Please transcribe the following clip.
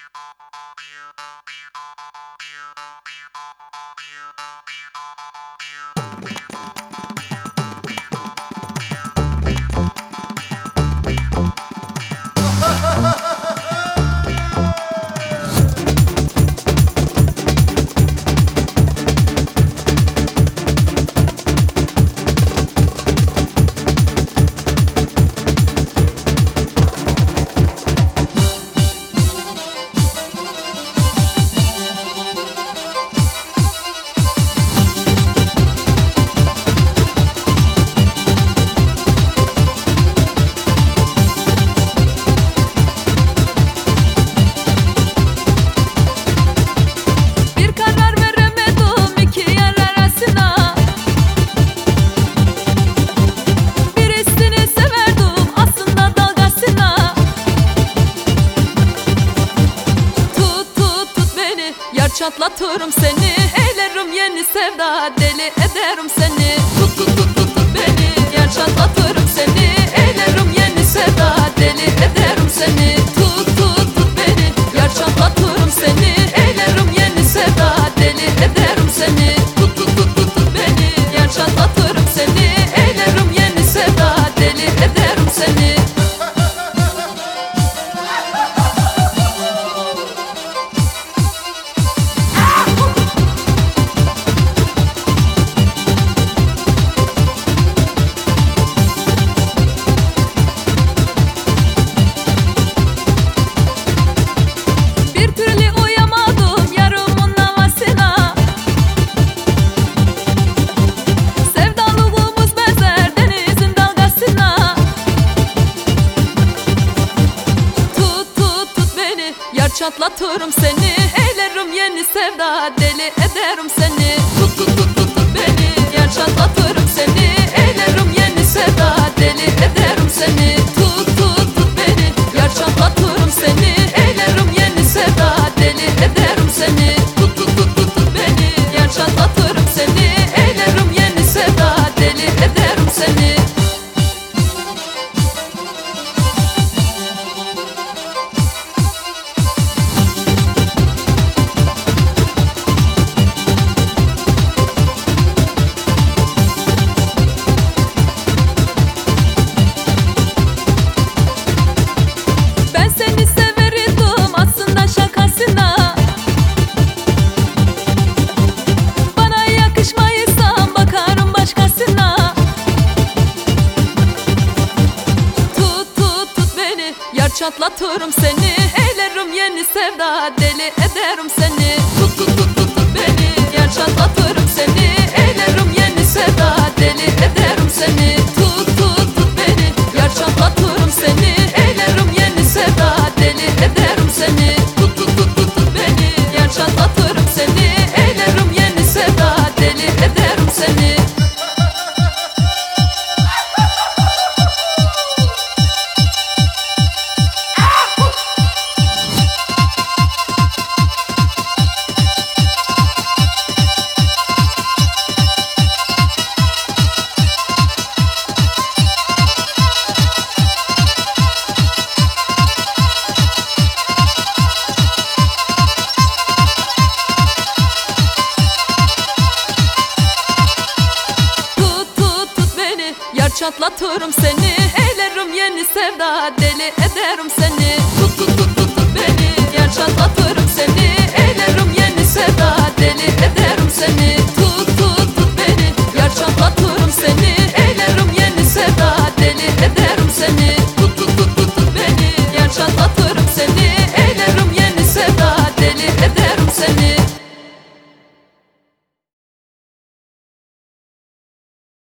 Çatlatırım seni, eylerim yeni sevda, deli ederim seni. Tut tut tut tut tut beni, yer çatlatırım seni, eylerim yeni sevda, deli ederim seni. Tut tut tut beni, yer çatlatırım seni, eylerim yeni sevda, deli ederim seni. Tut tut tut tut tut beni, yer çatlatırım seni, eylerim yeni sevda, deli ederim seni. Çatlatırım seni, eylerim yeni sevda, deli ederim seni. Tut tut tut tut tut beni, yer çatlatırım seni, eylerim yeni sevda, deli ederim seni. Tut tut tut beni, yer çatlatırım seni, eylerim yeni sevda, deli ederim seni. Tut tut tut tut tut beni, yer çatlatırım seni, eylerim yeni sevda, deli ederim seni. Çatlatırım seni, eylerim yeni sevda, deli ederim seni. Tut tut tut tut tut beni, yer çatlatırım seni, eylerim yeni sevda, deli ederim seni. Tut tut tut beni, yer çatlatırım seni, eylerim yeni sevda, deli ederim seni. Tut tut tut tut tut beni, yer çatlatırım seni, eylerim yeni sevda, deli ederim seni. Çatlatırım seni, eylerim yeni sevda, deli ederim seni. Tut tut tut